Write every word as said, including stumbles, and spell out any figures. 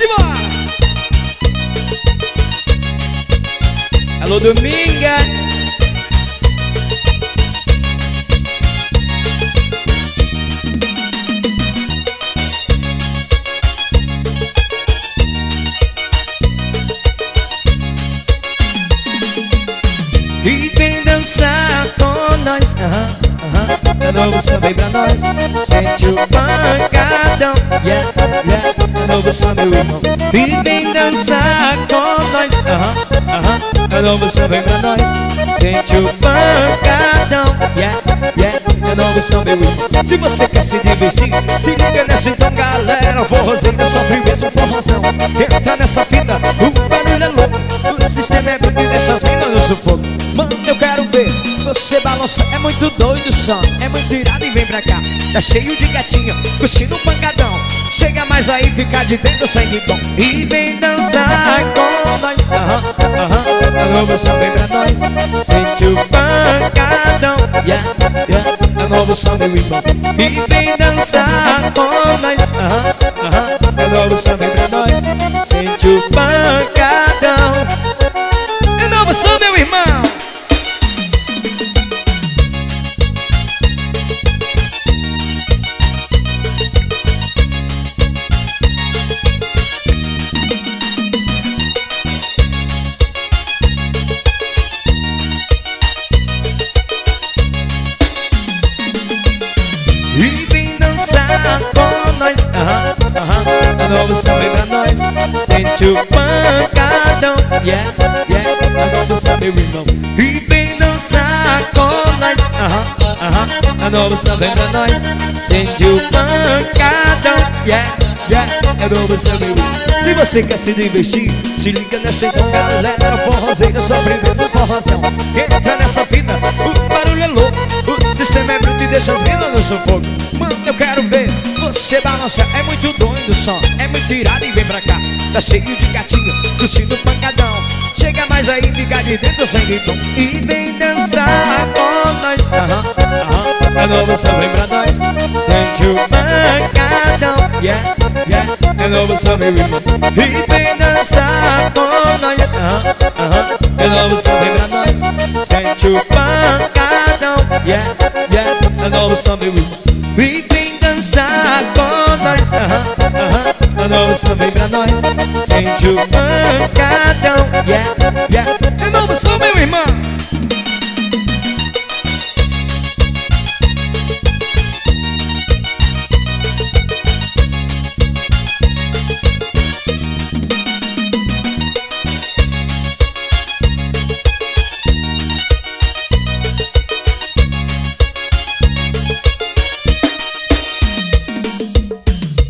Simbora! Alô, Dominga! E vem dançar com nós, aham, aham. É novo samba pra nós. Sente o pancadão, yeah, yeah. É novo samba, meu irmão. E vem dançar com nós, aham, aham. É novo samba pra nós. Sente o pancadão, yeah, yeah. É novo samba, meu irmão. Se você quer se divertir, se liga nessa então, galera. Forrozinho é sofre mesmo forrozão. Entra nessa fita, o barulho é louco. O sistema é muito e deixa as minas no sufoco. Mano, eu quero ver você balançar. É muito doido o som, é muito irado e vem pra cá. Tá cheio de gatinho, curtindo o pancadão. Chega mais aí, fica de dentro, sangue bom. E vem dançar com nós, aham, aham. É novo som, vem pra nós. Sente o pancadão, yeah, yeah. É novo som, meu irmão. E vem dançar com nós, aham, aham. É novo som, vem pra nós. Sente o pancadão. É novo som, meu irmão. E vem dançar com nós, aham, aham. É novo som, vem pra nós. Sente o pancadão, yeah, yeah. É novo som, meu irmão. E vem dançar com nós, aham, aham. É novo som, vem pra nós. Sente o pancadão, yeah, yeah. É novo som, meu irmão. Se você quer se divertir, se liga nessa então, galera. Forrozeira sofre mesmo forrozão. Entra nessa vida, o barulho é louco. O sistema é bruto e deixa as minas no sufoco. Mano, eu quero ver você balançar. É muito doido o som, é muito irado e vem pra cá. Tá cheio de gatinho, curtindo o pancadão. Chega mais aí, fica de dentro, sangue bom. E vem dançar com nós, aham, aham. É novo som, vem pra nós. Sente o pancadão, yeah, yeah. É novo som, meu irmão. E vem dançar com nós, aham, aham. É novo som, vem pra nós. Sente o pancadão, yeah, yeah. É novo som, meu irmão. E vem dançar com nós, aham, aham. É novo som, vem pra nós. Sente o pancadão, yeah, yeah.